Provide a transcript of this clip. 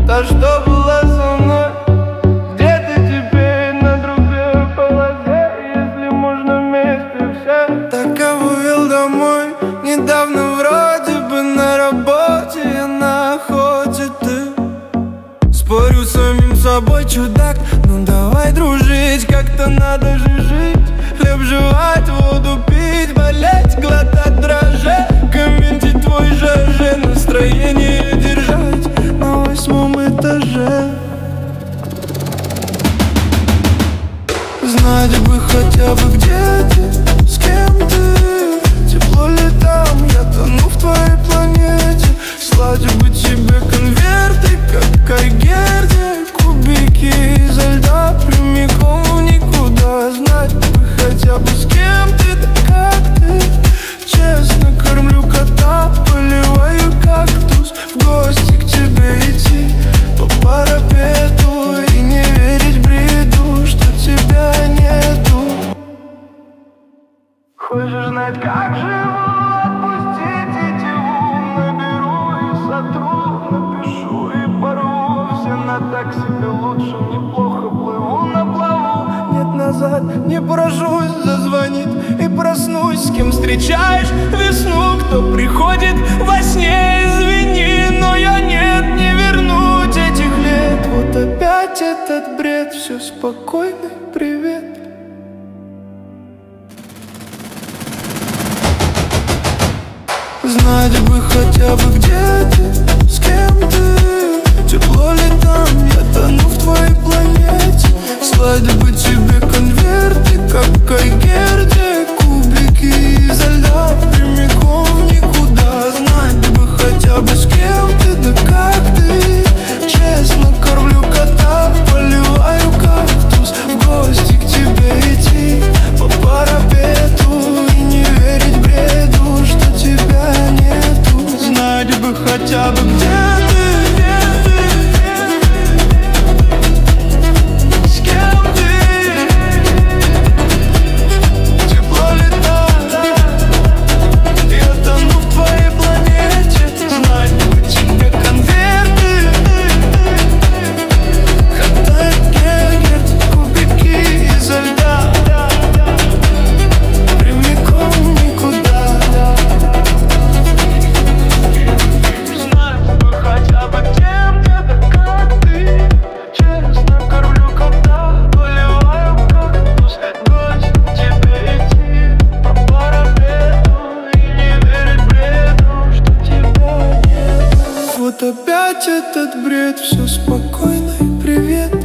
та, что была со мной. Где ты теперь на другой полосе, если можно вместе все? Так увел домой, недавно вроде бы на работе, я на охоте, ты. Спорю с самим собой, чудак, ну давай дружить, как-то надо же жить. Хлеб жевать, воду пить, болеть, глотать дрожжи, комментить твой ЖЖ, настроение держать на 8-м этаже. Знать бы хотя бы, где ты, с кем ты. Тепло ли там, я тону в твоей планете. Слать бы тебе конверты, как Айгерде, кубики изо льда прямиком в никуда. Знать бы хотя бы, с кем ты, да как ты. Честно кормлю кота, поливаю кактус. В гости к тебе идти по парапету и не верить бреду, что тебя нету. Хочешь знать, как живу? Отпустите тетиву, наберу и сотру, напишу и порву. Все на так себе лучше, неплохо плыву на плаву. Нет, назад не поражусь, зазвонит и проснусь. С кем встречаешь весну, кто приходит во сне? Извини, но я нет, не вернуть этих лет. Вот опять этот бред, все спокойно, привет. Знать бы хотя бы, где ты, с кем ты. Тепло ли там, я тону в твоей планете. Слать бы тебе конверты, как Айгерде, кубики изо льда прямиком в никуда. Знать бы хотя бы, с кем ты, да как ты. Честно кормлю кота, поливаю кактус. В гости к тебе идти по парапету и не верить бреду, что тебя нету. Знать бы хотя бы, где ты. Вот опять этот бред, все спокойно и привет.